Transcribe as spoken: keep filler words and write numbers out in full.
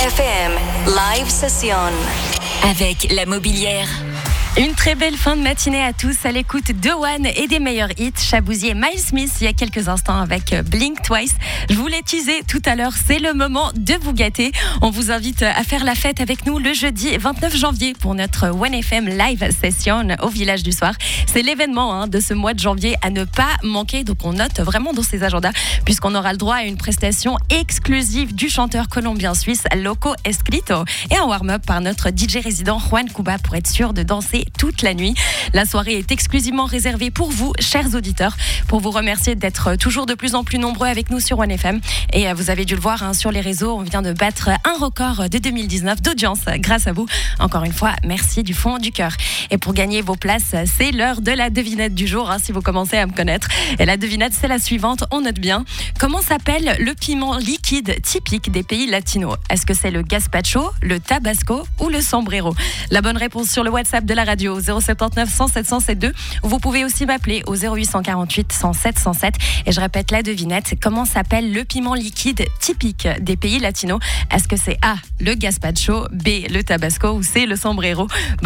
F M, live session. Avec la Mobilière. Une très belle fin de matinée à tous à l'écoute de One et des meilleurs hits. Chabousier Miles Smith il y a quelques instants avec Blink Twice. Je vous l'ai teasé tout à l'heure, c'est le moment de vous gâter. On vous invite à faire la fête avec nous le jeudi vingt-neuf janvier pour notre One F M Live Session au Village du Soir. C'est l'événement hein, de ce mois de janvier à ne pas manquer. Donc on note vraiment dans ses agendas puisqu'on aura le droit à une prestation exclusive du chanteur colombien-suisse Loco Escrito et un warm-up par notre D J résident Juan Cuba pour être sûr de danser toute la nuit. La soirée est exclusivement réservée pour vous, chers auditeurs, pour vous remercier d'être toujours de plus en plus nombreux avec nous sur One F M. Et vous avez dû le voir hein, sur les réseaux, on vient de battre un record de deux mille dix-neuf d'audience grâce à vous. Encore une fois, merci du fond du cœur. Et pour gagner vos places, c'est l'heure de la devinette du jour, hein, si vous commencez à me connaître. Et la devinette, c'est la suivante, on note bien. Comment s'appelle le piment liquide typique des pays latinos? Est-ce que c'est le gazpacho, le tabasco ou le sombrero? La bonne réponse sur le WhatsApp de la radio zéro sept neuf cent sept cent soixante-deux. Vous pouvez aussi m'appeler au zéro huit quarante-huit cent sept cent sept. Et je répète la devinette. Comment s'appelle le piment liquide typique des pays latinos? Est-ce que c'est A, le gazpacho, B, le tabasco ou C, le sombrero?